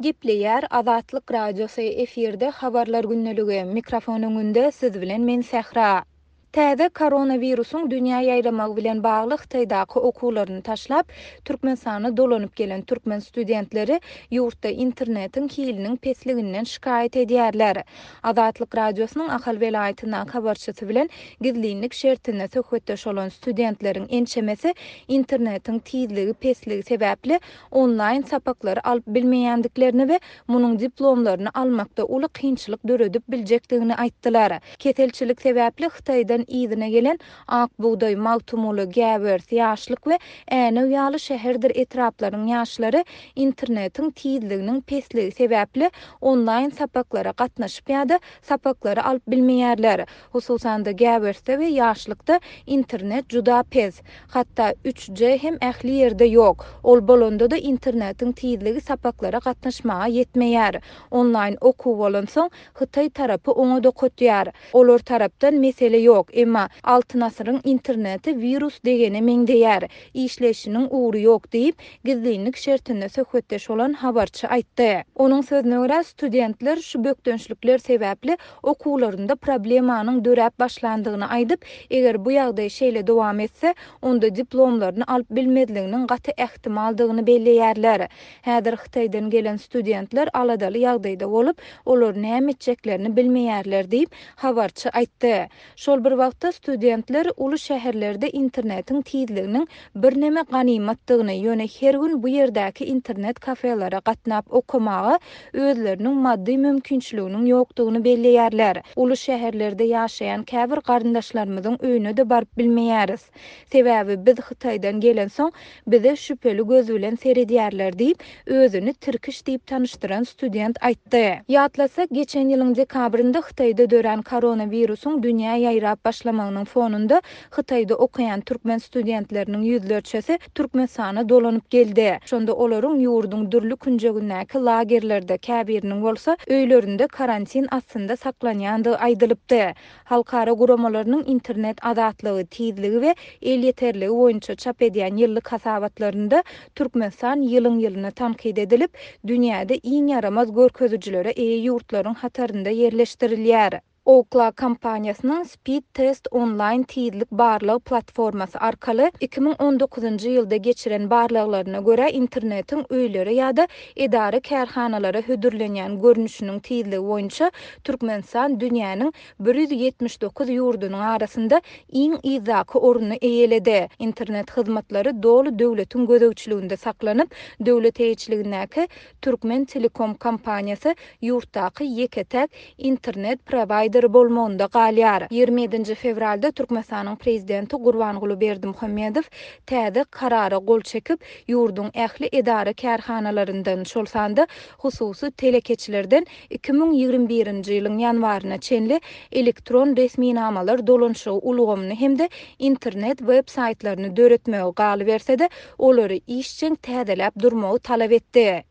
Gepleýär Azatlyk radiosy efirde habarlar günneligi mikrofon öňünde siz bilen men Sähra. Täze koronawirusyň dünýä ýaýramagy bilen bagly Hytaýdaky okuwlaryny taşlap, Türkmenistana dolanyp gelen türkmen studentleri ýurtda internetiň hiliniň pesliginden şikaýet edýärler. Azatlyk radiosynyň Ahal welaýatynyň habarçysy bilen gizlilik şertine söhbetdeş bolan studentleriň ençemesi internetiň tizligi pesligi sebäpli online sapaklary alyp bilmeýändiklerini we munyň diplomlaryny almakda uly kynçylyk döredip biljekdigini aýtdylar. Keselçilik sebäpli Hytaýdan ýzyna gelen ak buğday, maltumulu, gäwers, ýaşlyk we äne ýaly şäherdir etraplaryň ýaşlary internetiň tizliginiň pesligi sebäpli online sapaklara gatnaşyp ýa-da sapaklary alyp bilmeýärler. Hususan da gäwersde we ýaşlykda internet juda pes. Hatda 3G hem ähli ýerde ýok. Ol bolanda da internetiň tizligi sapaklara gatnaşmaga ýetmeýär. Online okuw bolan soň Hytaý tarapy oňa da kötýär. Olar tarapdan mesele ýok. Emma altyn asyryň interneti virus degene meňdeýär. İşleşiniň uğru ýok diýip gizlilik şertinde söhbetdeş bolan habarçy aýtdy. Onuň sözüne görä studentler şu bökdönçlükler sebäpli okuwlarynda problemanyň döräp başlandygyny aýdyp, eger bu ýagdaý şeýle dowam etse, onda diplomlaryny alyp bilmezliginiň gaty ähtimaldygyny belleýärler. Häzir Hytaýdan gelen studentler aladaly ýagdaýda bolup, olar näme etjeklerini bilmeýärler diýip habarçy aýtdy. Şol bir wagtda studentler uly şäherlerde internetiň tizliginiň birneme ganymatdygyny, ýöne her gün bu ýerdäki internet kafelara gatnap okumagy özleriniň maddi mümkinçiliginiň ýokdugyny belleýärler. Uly şäherlerde ýaşaýan käbir garyndaşlarymyzyň öýüne de baryp bilmeýäris. Sebäbi biz Hytaýdan gelen soň bize şüpheli göz bilen seredýärler diýip özüni Türkiş diýip tanıştyran student aýtdy. Ýatlasak, geçen ýylyň dekabrynda Hytaýda dören koronawirusyň dünýä ýaýrap başlamagynyň fonunda Hytaýda okuyan türkmen studentleriniň ýüzlerçesi Türkmenistana dolanyp geldi. Şonda olaryň ýurduň dürli künjegindäki lagerlerde käbiriniň bolsa öýlerinde karantin astynda saklanýandygy aýdylypdy. Halkara guramalarynyň internet azatlygy, tizligi we el ýeterligi boýunça çap edýän ýyllyk hasabatlarynda Türkmenistan ýylyň-ýylyna tanqid edilip, dünýäde iň yaramaz görkezijilere eýe ýurtlaryň hatarynda yerleşdirilýär. Okla kampaniýasynyň Speed Test online tizlik barlygy platformasy arkaly 2019-njy ýylda geçiren barlyklaryna görä internetiň öýleri ýa-da edara kärhanalary hödürlenýän görnüşiniň tizligi boýunça Türkmenistan dünýäniň 179 ýurdunyň arasynda iň izaky oruny eýeledi. Internet hyzmatlary dolu döwletiň gözegçiliginde saklanyp, döwlet eýçiligindäki Türkmen Telekom kompaniýasy ýurtdaky ýeketek internet provider bolmagynda galýar. 27 fevralda Türkmenistanyň prezidenti Gurbanguly Berdimuhammedow täze karara gol çekip ýurduň ähli edara kärhanalaryndan şolsanda hususy telekeçilerden 2021-nji ýylyň ýanwaryna çenli elektron resminamalar dolanşygy ulgamyny hemde internet web saytlaryny döretmegi galy berse de olary işçiň täzeläp durmagy talap etdi.